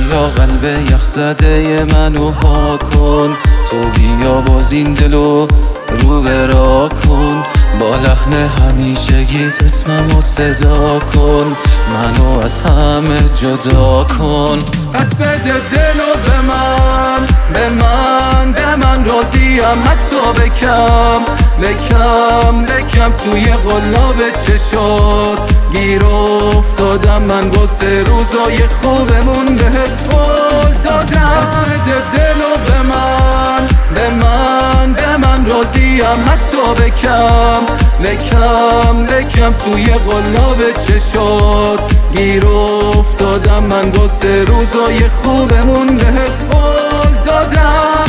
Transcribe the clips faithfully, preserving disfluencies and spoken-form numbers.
بیا قلب یخ زده منو ها کن، تو بیا باز این دلو رو برا کن، با لحن همیشگیت اسممو صدا کن، منو از همه جدا کن. پس بده دلو به من، به من، به من راضیم حتی بکم بکم بکم توی قلاب چشات گیر افتادم من با سه روزای خوبمون بهت قول دادم. پس بده دلو به من، به من، به من راضیم حتی بکم بکم بکم توی قلاب چشات گیر افتادم من با سه روزای خوبمون بهت قول دادم.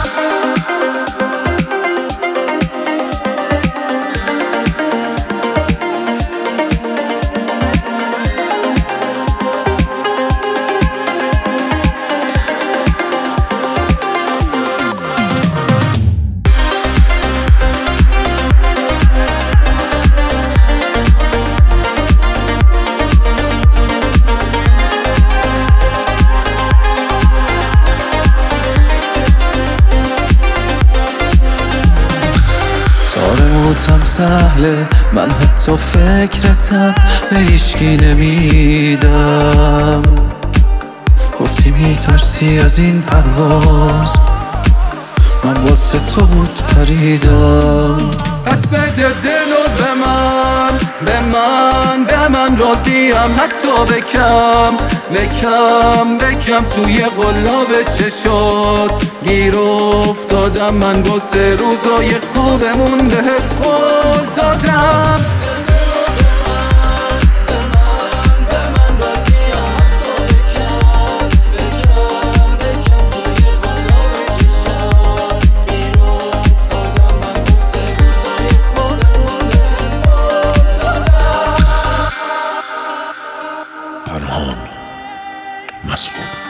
موتم سهله، من حتی فکرتم به هیچکی نمیدم، گفتی میترسی از این پرواز، من واسه تو بود پریدم. پس بده دلو به من، به من، به من راضیم حتی بکم بکم بکم توی قلاب چشات گیر افتادم من با سه روزای خوبمون بهت قول دادم. پرهان مسعود